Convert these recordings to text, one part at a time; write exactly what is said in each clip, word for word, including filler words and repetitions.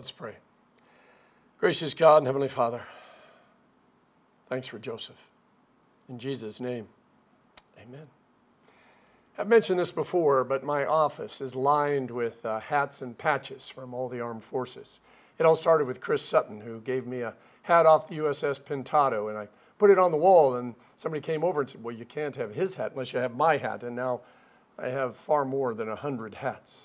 Let's pray. Gracious God and Heavenly Father, thanks for Joseph. In Jesus' name, amen. I've mentioned this before, but my office is lined with uh, hats and patches from all the armed forces. It all started with Chris Sutton, who gave me a hat off the U S S Pintado, and I put it on the wall, and somebody came over and said, well, you can't have his hat unless you have my hat, and now I have far more than a hundred hats.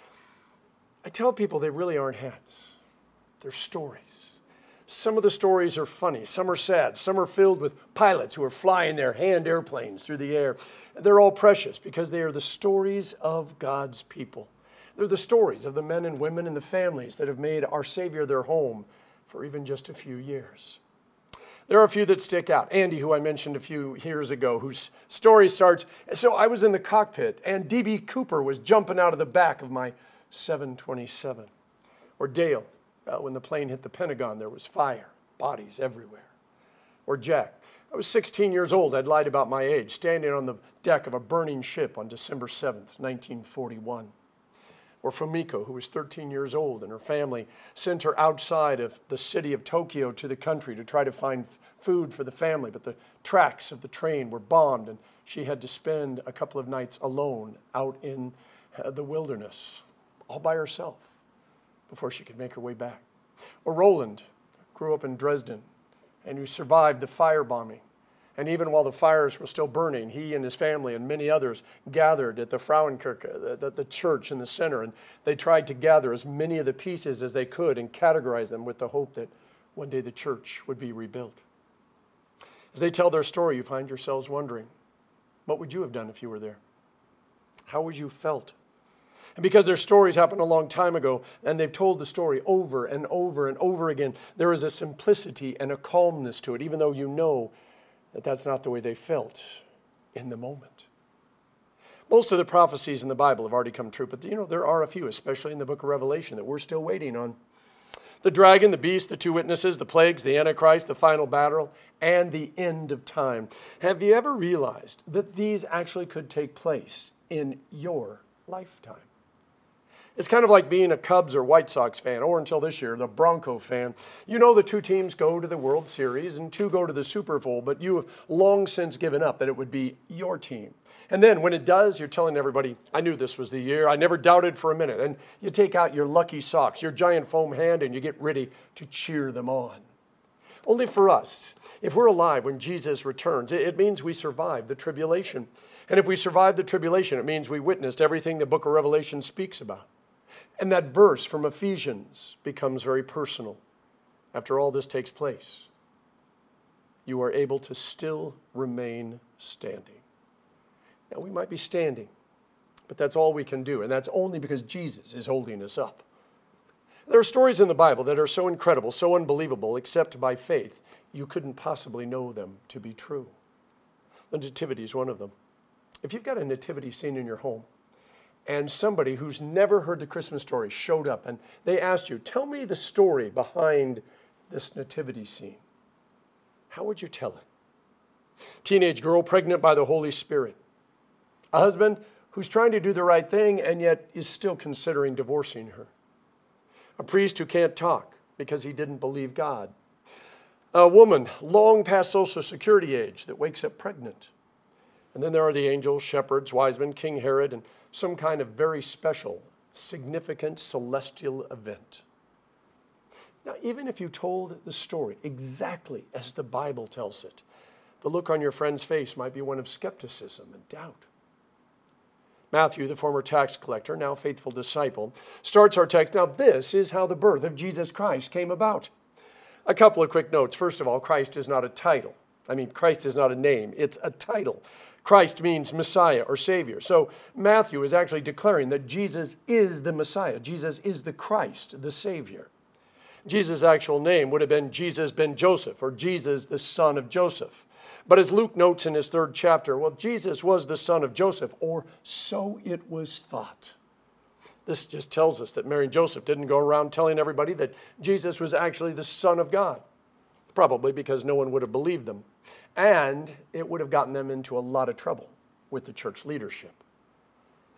I tell people they really aren't hats. They're stories. Some of the stories are funny, some are sad, some are filled with pilots who are flying their hand airplanes through the air. They're all precious because they are the stories of God's people. They're the stories of the men and women and the families that have made our Savior their home for even just a few years. There are a few that stick out. Andy, who I mentioned a few years ago, whose story starts, so I was in the cockpit and D B Cooper was jumping out of the back of my seven twenty-seven. Or Dale, uh, when the plane hit the Pentagon, there was fire, bodies everywhere. Or Jack, I was sixteen years old, I'd lied about my age, standing on the deck of a burning ship on December seventh, nineteen forty-one. Or Fumiko, who was thirteen years old, and her family sent her outside of the city of Tokyo to the country to try to find f- food for the family, but the tracks of the train were bombed, and she had to spend a couple of nights alone out in uh, the wilderness, all by herself, before she could make her way back. Or Roland grew up in Dresden, and who survived the firebombing. And even while the fires were still burning, he and his family and many others gathered at the Frauenkirche, the, the church in the center, and they tried to gather as many of the pieces as they could and categorize them with the hope that one day the church would be rebuilt. As they tell their story, you find yourselves wondering, what would you have done if you were there? How would you felt? And because their stories happened a long time ago, and they've told the story over and over and over again, there is a simplicity and a calmness to it, even though you know that that's not the way they felt in the moment. Most of the prophecies in the Bible have already come true, but you know, there are a few, especially in the book of Revelation, that we're still waiting on. The dragon, the beast, the two witnesses, the plagues, the Antichrist, the final battle, and the end of time. Have you ever realized that these actually could take place in your lifetime? It's kind of like being a Cubs or White Sox fan, or until this year, the Bronco fan. You know the two teams go to the World Series and two go to the Super Bowl, but you have long since given up that it would be your team. And then when it does, you're telling everybody, I knew this was the year. I never doubted for a minute. And you take out your lucky socks, your giant foam hand, and you get ready to cheer them on. Only for us, if we're alive when Jesus returns, it means we survived the tribulation. And if we survived the tribulation, it means we witnessed everything the book of Revelation speaks about. And that verse from Ephesians becomes very personal. After all this takes place, you are able to still remain standing. Now, we might be standing, but that's all we can do, and that's only because Jesus is holding us up. There are stories in the Bible that are so incredible, so unbelievable, except by faith, you couldn't possibly know them to be true. The Nativity is one of them. If you've got a nativity scene in your home, and somebody who's never heard the Christmas story showed up and they asked you, tell me the story behind this nativity scene, how would you tell it? Teenage girl pregnant by the Holy Spirit. A husband who's trying to do the right thing and yet is still considering divorcing her. A priest who can't talk because he didn't believe God. A woman long past Social Security age that wakes up pregnant. And then there are the angels, shepherds, wise men, King Herod, and some kind of very special, significant celestial event. Now, even if you told the story exactly as the Bible tells it, the look on your friend's face might be one of skepticism and doubt. Matthew, the former tax collector, now faithful disciple, starts our text. Now, this is how the birth of Jesus Christ came about. A couple of quick notes. First of all, Christ is not a title. I mean, Christ is not a name. It's a title. Christ means Messiah or Savior. So Matthew is actually declaring that Jesus is the Messiah. Jesus is the Christ, the Savior. Jesus' actual name would have been Jesus ben Joseph, or Jesus, the son of Joseph. But as Luke notes in his third chapter, well, Jesus was the son of Joseph, or so it was thought. This just tells us that Mary and Joseph didn't go around telling everybody that Jesus was actually the Son of God, probably because no one would have believed them. And it would have gotten them into a lot of trouble with the church leadership.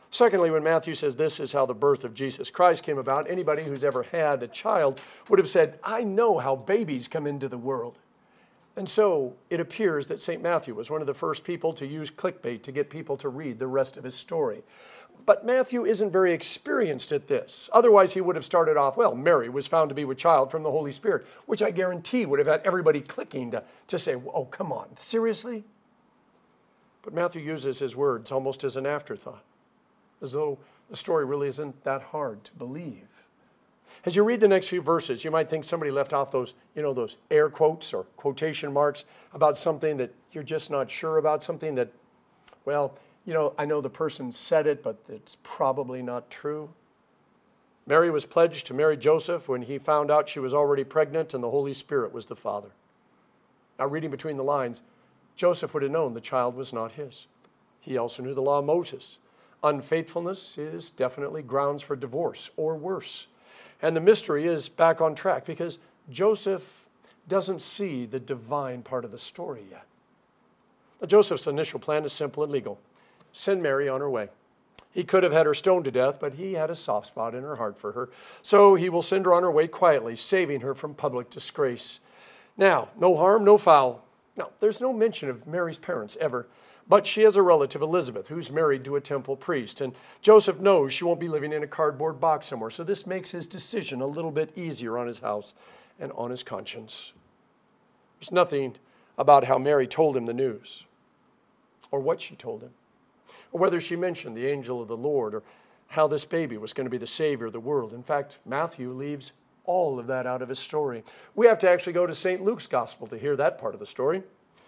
Secondly, when Matthew says this is how the birth of Jesus Christ came about, anybody who's ever had a child would have said, I know how babies come into the world. And so it appears that Saint Matthew was one of the first people to use clickbait to get people to read the rest of his story. But Matthew isn't very experienced at this. Otherwise, he would have started off, well, Mary was found to be with child from the Holy Spirit, which I guarantee would have had everybody clicking to, to say, oh, come on, seriously? But Matthew uses his words almost as an afterthought, as though the story really isn't that hard to believe. As you read the next few verses, you might think somebody left off those, you know, those air quotes or quotation marks about something that you're just not sure about, something that, well, you know, I know the person said it, but it's probably not true. Mary was pledged to marry Joseph when he found out she was already pregnant and the Holy Spirit was the father. Now, reading between the lines, Joseph would have known the child was not his. He also knew the law of Moses. Unfaithfulness is definitely grounds for divorce or worse. And the mystery is back on track because Joseph doesn't see the divine part of the story yet. Now, Joseph's initial plan is simple and legal. Send Mary on her way. He could have had her stoned to death, but he had a soft spot in her heart for her. So he will send her on her way quietly, saving her from public disgrace. Now, no harm, no foul. Now, there's no mention of Mary's parents ever, but she has a relative, Elizabeth, who's married to a temple priest. And Joseph knows she won't be living in a cardboard box somewhere, so this makes his decision a little bit easier on his house and on his conscience. There's nothing about how Mary told him the news, or what she told him, or whether she mentioned the angel of the Lord, or how this baby was going to be the Savior of the world. In fact, Matthew leaves all of that out of his story. We have to actually go to Saint Luke's Gospel to hear that part of the story.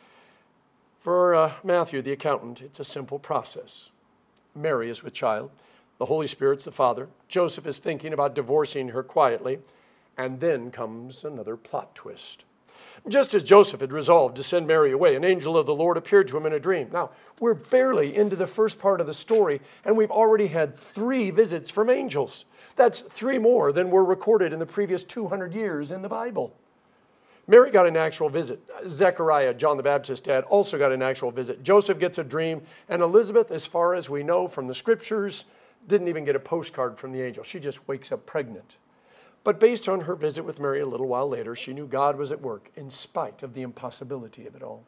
For uh, Matthew, the accountant, it's a simple process. Mary is with child. The Holy Spirit's the father. Joseph is thinking about divorcing her quietly. And then comes another plot twist. Just as Joseph had resolved to send Mary away, an angel of the Lord appeared to him in a dream. Now, we're barely into the first part of the story, and we've already had three visits from angels. That's three more than were recorded in the previous two hundred years in the Bible. Mary got an actual visit. Zechariah, John the Baptist's dad, also got an actual visit. Joseph gets a dream, and Elizabeth, as far as we know from the scriptures, didn't even get a postcard from the angel. She just wakes up pregnant. But based on her visit with Mary a little while later, she knew God was at work in spite of the impossibility of it all.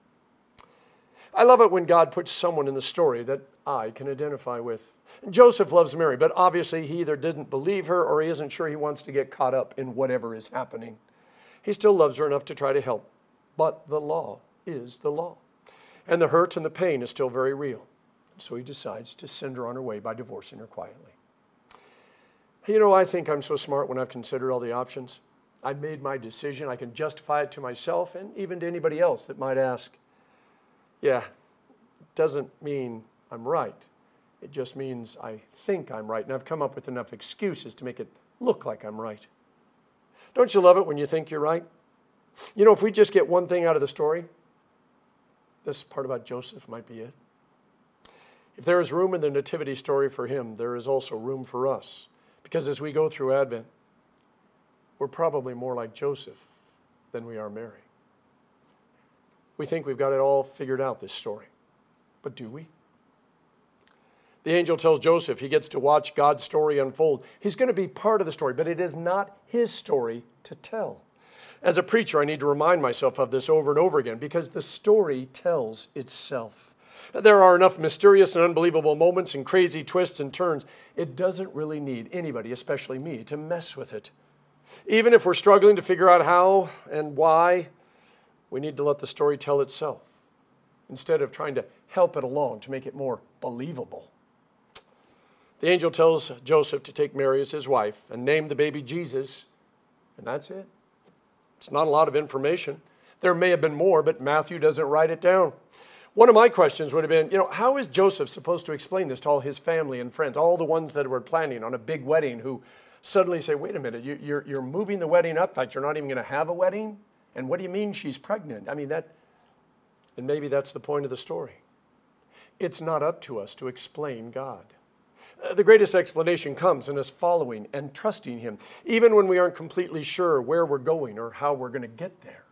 I love it when God puts someone in the story that I can identify with. Joseph loves Mary, but obviously he either didn't believe her or he isn't sure he wants to get caught up in whatever is happening. He still loves her enough to try to help, but the law is the law. And the hurt and the pain is still very real. So he decides to send her on her way by divorcing her quietly. You know, I think I'm so smart when I've considered all the options. I've made my decision. I can justify it to myself and even to anybody else that might ask. Yeah, it doesn't mean I'm right. It just means I think I'm right, and I've come up with enough excuses to make it look like I'm right. Don't you love it when you think you're right? You know, if we just get one thing out of the story, this part about Joseph might be it. If there is room in the nativity story for him, there is also room for us. Because as we go through Advent, we're probably more like Joseph than we are Mary. We think we've got it all figured out, this story. But do we? The angel tells Joseph he gets to watch God's story unfold. He's going to be part of the story, but it is not his story to tell. As a preacher, I need to remind myself of this over and over again because the story tells itself. There are enough mysterious and unbelievable moments and crazy twists and turns. It doesn't really need anybody, especially me, to mess with it. Even if we're struggling to figure out how and why, we need to let the story tell itself instead of trying to help it along to make it more believable. The angel tells Joseph to take Mary as his wife and name the baby Jesus, and that's it. It's not a lot of information. There may have been more, but Matthew doesn't write it down. One of my questions would have been, you know, how is Joseph supposed to explain this to all his family and friends, all the ones that were planning on a big wedding who suddenly say, wait a minute, you, you're, you're moving the wedding up, in fact, you're not even going to have a wedding? And what do you mean she's pregnant? I mean, that, and maybe that's the point of the story. It's not up to us to explain God. Uh, the greatest explanation comes in us following and trusting him, even when we aren't completely sure where we're going or how we're going to get there.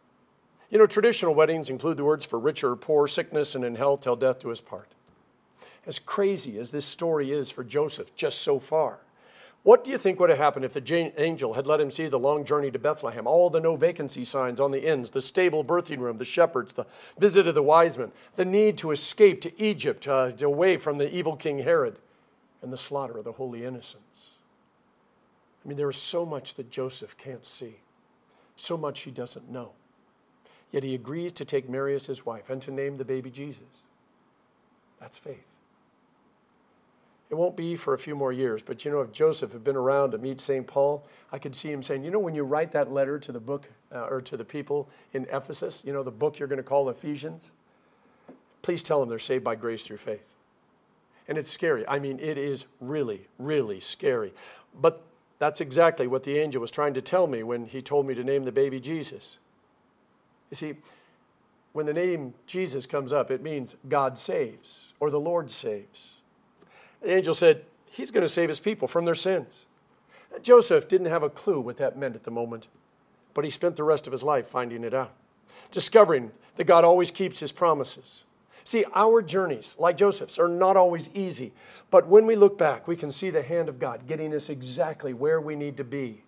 You know, traditional weddings include the words for richer or poor, sickness and in health till death do us part. as crazy as this story is for Joseph just so far, what do you think would have happened if the angel had let him see the long journey to Bethlehem, all the no vacancy signs on the inns, the stable birthing room, the shepherds, the visit of the wise men, the need to escape to Egypt, uh, away from the evil King Herod, and the slaughter of the holy innocents? I mean, there is so much that Joseph can't see, so much he doesn't know. Yet he agrees to take Mary as his wife and to name the baby Jesus. That's faith. It won't be for a few more years, but you know, if Joseph had been around to meet Saint Paul, I could see him saying, you know, when you write that letter to the book, uh, or to the people in Ephesus, you know, the book you're going to call Ephesians, please tell them they're saved by grace through faith. And it's scary. I mean, it is really, really scary. But that's exactly what the angel was trying to tell me when he told me to name the baby Jesus. You see, when the name Jesus comes up, it means God saves, or the Lord saves. The angel said, he's going to save his people from their sins. Joseph didn't have a clue what that meant at the moment, but he spent the rest of his life finding it out, discovering that God always keeps his promises. See, our journeys, like Joseph's, are not always easy, but when we look back, we can see the hand of God getting us exactly where we need to be.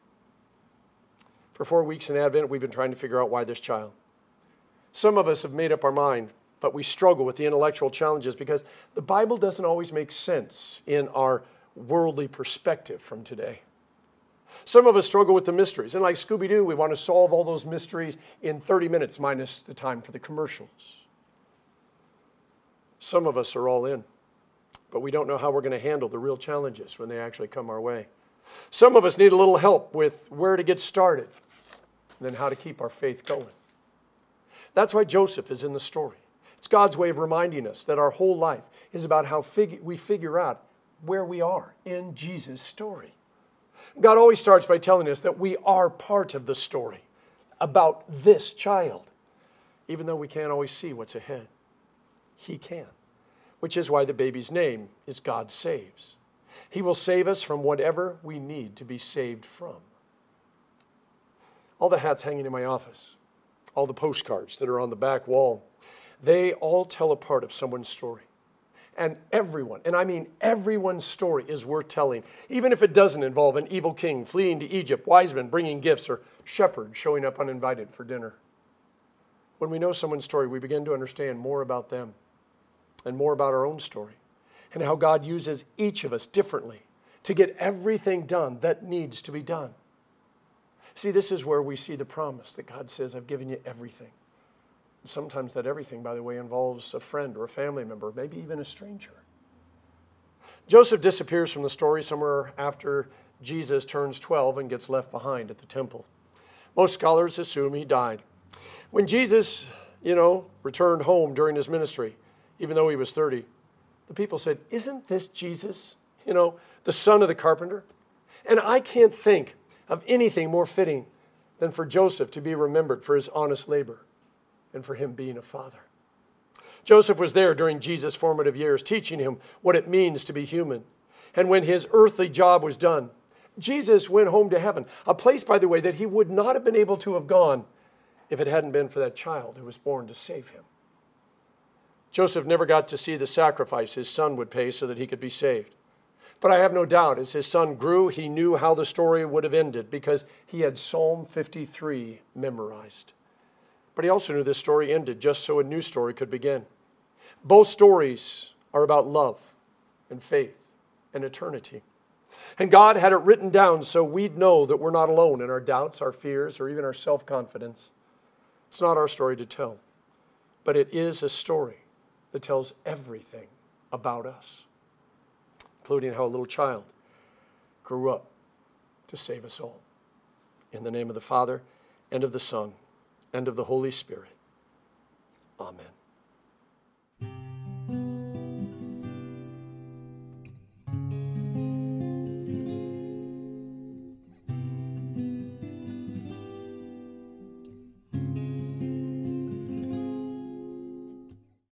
For four weeks in Advent, we've been trying to figure out why this child. Some of us have made up our mind, but we struggle with the intellectual challenges because the Bible doesn't always make sense in our worldly perspective from today. Some of us struggle with the mysteries, and like Scooby-Doo, we want to solve all those mysteries in thirty minutes minus the time for the commercials. Some of us are all in, but we don't know how we're going to handle the real challenges when they actually come our way. Some of us need a little help with where to get started and then how to keep our faith going. That's why Joseph is in the story. It's God's way of reminding us that our whole life is about how fig- we figure out where we are in Jesus' story. God always starts by telling us that we are part of the story about this child, even though we can't always see what's ahead. He can, which is why the baby's name is God Saves. He will save us from whatever we need to be saved from. All the hats hanging in my office, all the postcards that are on the back wall, they all tell a part of someone's story. And everyone, and I mean everyone's story is worth telling, even if it doesn't involve an evil king fleeing to Egypt, wise men bringing gifts, or shepherds showing up uninvited for dinner. When we know someone's story, we begin to understand more about them and more about our own story and how God uses each of us differently to get everything done that needs to be done. See, this is where we see the promise that God says, I've given you everything. Sometimes that everything, by the way, involves a friend or a family member, maybe even a stranger. Joseph disappears from the story somewhere after Jesus turns twelve and gets left behind at the temple. Most scholars assume he died. When Jesus, you know, returned home during his ministry, even though he was thirty, the people said, isn't this Jesus, you know, the son of the carpenter? And I can't think of anything more fitting than for Joseph to be remembered for his honest labor and for him being a father. Joseph was there during Jesus' formative years, teaching him what it means to be human. And when his earthly job was done, Jesus went home to heaven, a place, by the way, that he would not have been able to have gone if it hadn't been for that child who was born to save him. Joseph never got to see the sacrifice his son would pay so that he could be saved. But I have no doubt as his son grew, he knew how the story would have ended because he had Psalm fifty-three memorized. But he also knew this story ended just so a new story could begin. Both stories are about love and faith and eternity. And God had it written down so we'd know that we're not alone in our doubts, our fears, or even our self-confidence. It's not our story to tell, but it is a story that tells everything about us, including how a little child grew up to save us all. In the name of the Father, and of the Son, and of the Holy Spirit. Amen.